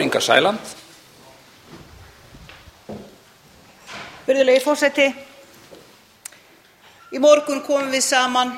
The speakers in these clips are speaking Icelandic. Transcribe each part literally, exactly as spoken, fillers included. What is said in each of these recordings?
Inga Sæland. Virðulegi forseti, í morgun komum við saman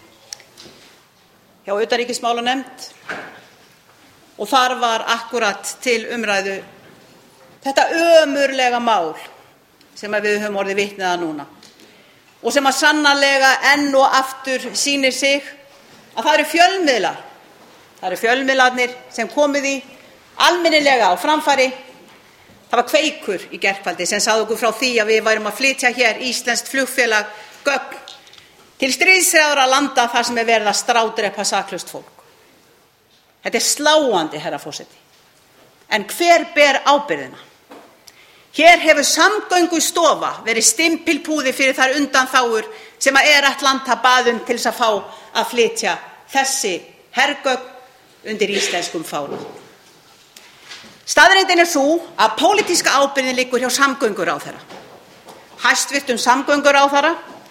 hjá utanríkismálanefnd og þar var akkúrat til umræðu þetta ömurlega mál sem við höfum orðið vitni að núna og sem að sannarlega enn og aftur sýnir sig að það eru fjölmiðlar, það eru fjölmiðlarnir sem komið í almennilega á framfæri. Það var Kveikur í gærkvöldi sem sagði okkur frá því að við værum að flytja hér íslenskt flugfélag gögn til stríðshrjáðra landa þar sem er verið að strádrepa saklaust fólk. Þetta er sláandi, herra forseti. En hver ber ábyrgðina? Hér hefur Samgöngustofa verið stimpilpúði fyrir þær undanþágur sem að Eratlantar bað um til þess að fá að flytja þessi hergögn undir íslenskum fána. Staðreyndin er sú að pólitíska ábyrgðin liggur hjá samgönguráðherra. Hæstvirtum samgönguráðherra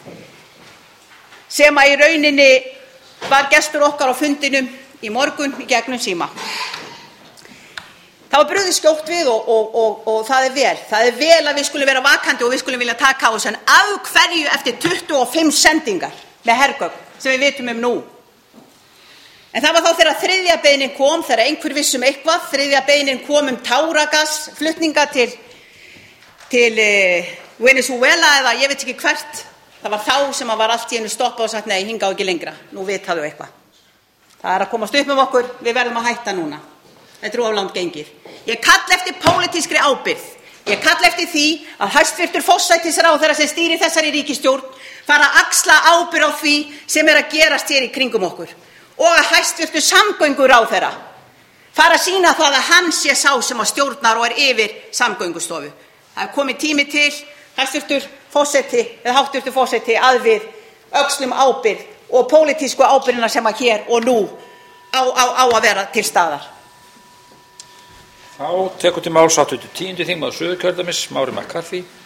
sem að í rauninni var gestur okkar á fundinum í morgun í gegnum síma. Það var brugðið skjótt við og, og, og, og það er vel. Það er vel að við skulum vera vakandi og við skulum vilja taka á þessu, en af hverju eftir tuttugu og fimm sendingar með hergögn sem við vitum um nú? En það var þá þegar þriðja beiðnin kom, þegar einhver vissum eitthvað, þriðja beiðnin kom um táragasflutninga til, til uh, Venezuela eða ég veit ekki hvert. Það var þá sem að var allt í einu stoppað og sagt nei, hingað ekki lengra, nú vitaðu eitthvað. Það er að komast upp um okkur, við verðum að hætta núna. Þetta er of langt gengið. Ég kalla eftir pólitískri ábyrgð. Ég kalla eftir því að hæstvirtur forsætisráðherra sem stýrir þessari ríkisstjórn fara að axla ábyrgð á því sem er að gerast hér í kringum okkur. Og að hæstvirtur samgönguráðherra fara að sýna það að hann sé sá sem að stjórnar og er yfir Samgöngustofu. Það er komið tími til, hæstvirtur forseti, eða háttvirtur forseti, að við öxlum ábyrgð og pólitísku ábyrgðina sem að hér og nú á, á, á að vera til staðar. Þá tekur til máls háttvirtur tíundi þingmaður Suðurkjördæmis, Smári McCarthy.